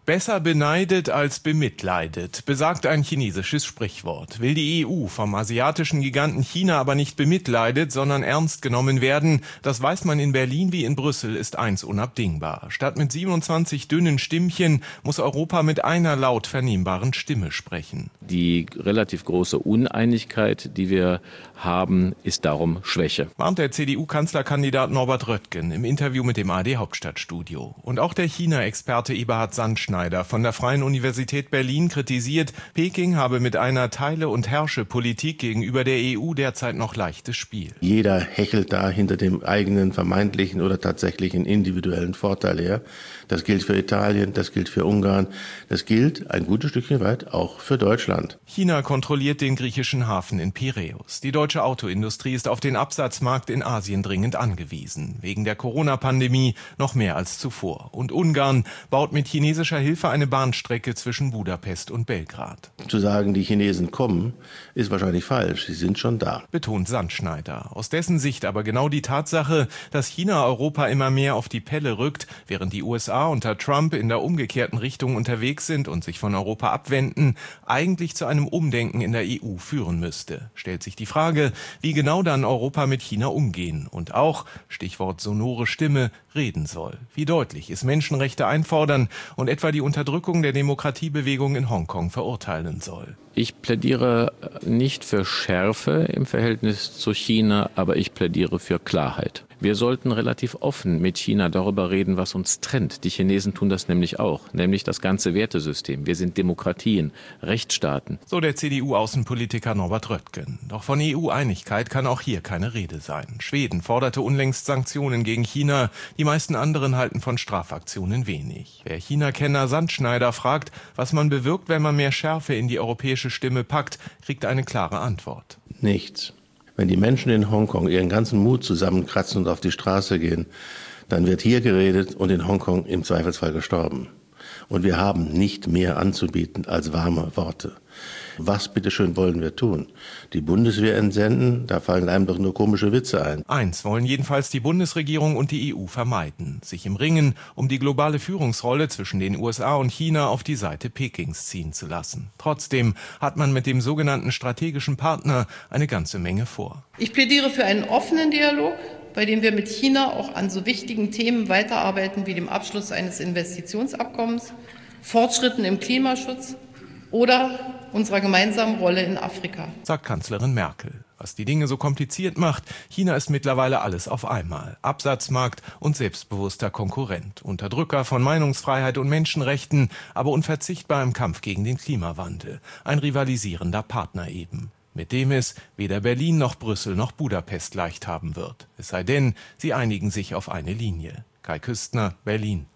Besser beneidet als bemitleidet, besagt ein chinesisches Sprichwort. Will die EU vom asiatischen Giganten China aber nicht bemitleidet, sondern ernst genommen werden, das weiß man in Berlin wie in Brüssel, ist eins unabdingbar. Statt mit 27 dünnen Stimmchen muss Europa mit einer laut vernehmbaren Stimme sprechen. Die relativ große Uneinigkeit, die wir haben, ist darum Schwäche. Warnt der CDU-Kanzlerkandidat Norbert Röttgen im Interview mit dem ARD-Hauptstadtstudio. Und auch der China-Experte Eberhard Sandschneider von der Freien Universität Berlin kritisiert, Peking habe mit einer Teile- und Herrsche-Politik gegenüber der EU derzeit noch leichtes Spiel. Jeder hechelt da hinter dem eigenen vermeintlichen oder tatsächlichen individuellen Vorteil her. Das gilt für Italien, das gilt für Ungarn, das gilt ein gutes Stückchen weit auch für Deutschland. China kontrolliert den griechischen Hafen in Piräus. Die deutsche Autoindustrie ist auf den Absatzmarkt in Asien dringend angewiesen. Wegen der Corona-Pandemie noch mehr als zuvor. Und Ungarn baut mit chinesischer Hilfe eine Bahnstrecke zwischen Budapest und Belgrad. Zu sagen, die Chinesen kommen, ist wahrscheinlich falsch. Sie sind schon da. Betont Sandschneider. Aus dessen Sicht aber genau die Tatsache, dass China Europa immer mehr auf die Pelle rückt, während die USA unter Trump in der umgekehrten Richtung unterwegs sind und sich von Europa abwenden, eigentlich zu einem Umdenken in der EU führen müsste. Stellt sich die Frage, wie genau dann Europa mit China umgehen und auch, Stichwort sonore Stimme, reden soll. Wie deutlich es Menschenrechte einfordern und etwa die Unterdrückung der Demokratiebewegung in Hongkong verurteilen soll. Ich plädiere nicht für Schärfe im Verhältnis zu China, aber ich plädiere für Klarheit. Wir sollten relativ offen mit China darüber reden, was uns trennt. Die Chinesen tun das nämlich auch, nämlich das ganze Wertesystem. Wir sind Demokratien, Rechtsstaaten. So der CDU-Außenpolitiker Norbert Röttgen. Doch von EU-Einigkeit kann auch hier keine Rede sein. Schweden forderte unlängst Sanktionen gegen China. Die meisten anderen halten von Strafaktionen wenig. Wer China-Kenner Sandschneider fragt, was man bewirkt, wenn man mehr Schärfe in die europäische Stimme packt, kriegt eine klare Antwort. Nichts. Wenn die Menschen in Hongkong ihren ganzen Mut zusammenkratzen und auf die Straße gehen, dann wird hier geredet und in Hongkong im Zweifelsfall gestorben. Und wir haben nicht mehr anzubieten als warme Worte. Was bitteschön wollen wir tun? Die Bundeswehr entsenden? Da fallen einem doch nur komische Witze ein. Eins wollen jedenfalls die Bundesregierung und die EU vermeiden: sich im Ringen um die globale Führungsrolle zwischen den USA und China auf die Seite Pekings ziehen zu lassen. Trotzdem hat man mit dem sogenannten strategischen Partner eine ganze Menge vor. Ich plädiere für einen offenen Dialog, bei dem wir mit China auch an so wichtigen Themen weiterarbeiten wie dem Abschluss eines Investitionsabkommens, Fortschritten im Klimaschutz oder unserer gemeinsamen Rolle in Afrika, sagt Kanzlerin Merkel. Was die Dinge so kompliziert macht: China ist mittlerweile alles auf einmal. Absatzmarkt und selbstbewusster Konkurrent. Unterdrücker von Meinungsfreiheit und Menschenrechten, aber unverzichtbar im Kampf gegen den Klimawandel. Ein rivalisierender Partner eben, mit dem es weder Berlin noch Brüssel noch Budapest leicht haben wird. Es sei denn, sie einigen sich auf eine Linie. Kai Küstner, Berlin.